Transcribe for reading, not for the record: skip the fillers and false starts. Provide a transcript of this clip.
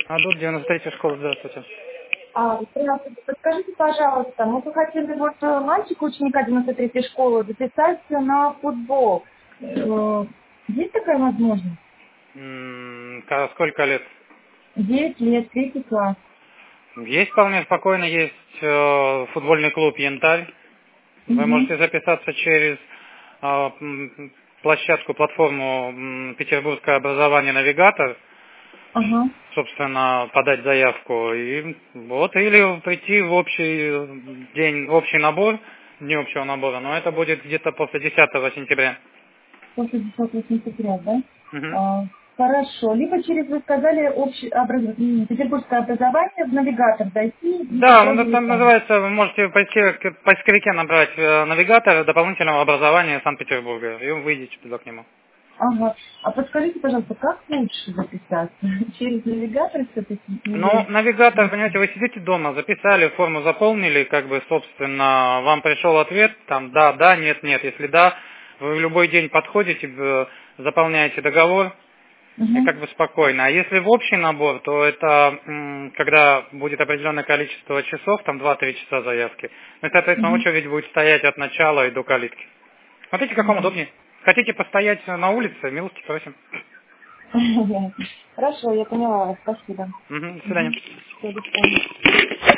Адут, 93-я школа, здравствуйте. Здравствуйте. Подскажите, пожалуйста, мы бы хотели мальчика, ученика 93-й школы, записать на футбол. Есть такая возможность? Сколько лет? 9 лет, 3 класс. Есть вполне спокойно, есть футбольный клуб «Янтарь». Вы Угу. можете записаться через платформу «Петербургское образование навигатор», Ага. собственно, подать заявку. И вот, или прийти в общий день, в общий набор, дни общего набора, но это будет где-то после 10 сентября. После 10 сентября, да? Мгм. Хорошо. Либо через, вы сказали, петербургское образование в навигатор зайти и Да, он попробовать там там. называется, вы можете пойти в поисковике набрать навигатор дополнительного образования Санкт-Петербурга, и вы выйдете туда к нему. Ага. А подскажите, пожалуйста, как лучше записаться? Через навигатор все-таки Ну, или... навигатор, понимаете, вы сидите дома, записали, форму заполнили, как бы, собственно, вам пришел ответ, там, да, да, нет, нет. Если да, вы в любой день подходите, заполняете договор, и Угу. как бы спокойно. А если в общий набор, то это когда будет определенное количество часов, там 2-3 часа заявки, ну и, соответственно, Угу. очередь будет стоять от начала и до калитки. Смотрите, как вам удобнее. Хотите постоять на улице, милости просим. Хорошо, я поняла вас. Спасибо. Мгм, до свидания. Мгм. Всё, до свидания.